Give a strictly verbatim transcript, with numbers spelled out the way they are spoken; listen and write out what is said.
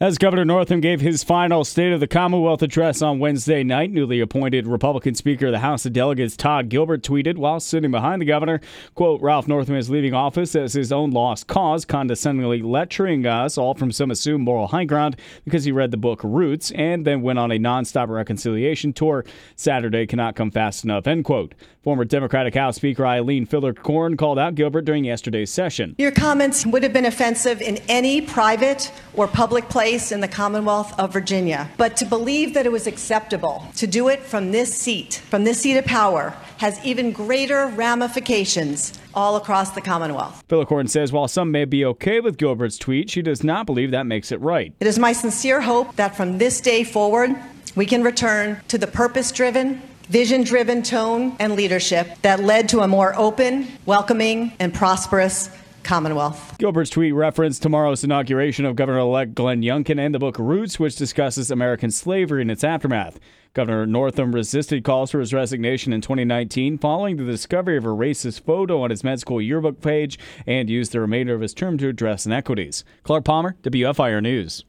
As Governor Northam gave his final State of the Commonwealth address on Wednesday night, newly appointed Republican Speaker of the House of Delegates Todd Gilbert tweeted while sitting behind the governor, quote, Ralph Northam is leaving office as his own lost cause, condescendingly lecturing us all from some assumed moral high ground because he read the book Roots and then went on a nonstop reconciliation tour. Saturday cannot come fast enough, end quote. Former Democratic House Speaker Eileen Filler-Corn called out Gilbert during yesterday's session. Your comments would have been offensive in any private or public place in the Commonwealth of Virginia. But to believe that it was acceptable to do it from this seat, from this seat of power, has even greater ramifications all across the Commonwealth. Filler-Corn says while some may be okay with Gilbert's tweet, she does not believe that makes it right. It is my sincere hope that from this day forward, we can return to the purpose-driven, vision-driven tone and leadership that led to a more open, welcoming, and prosperous Commonwealth. Gilbert's tweet referenced tomorrow's inauguration of Governor-elect Glenn Youngkin and the book Roots, which discusses American slavery and its aftermath. Governor Northam resisted calls for his resignation in twenty nineteen following the discovery of a racist photo on his med school yearbook page and used the remainder of his term to address inequities. Clark Palmer, W F I R News.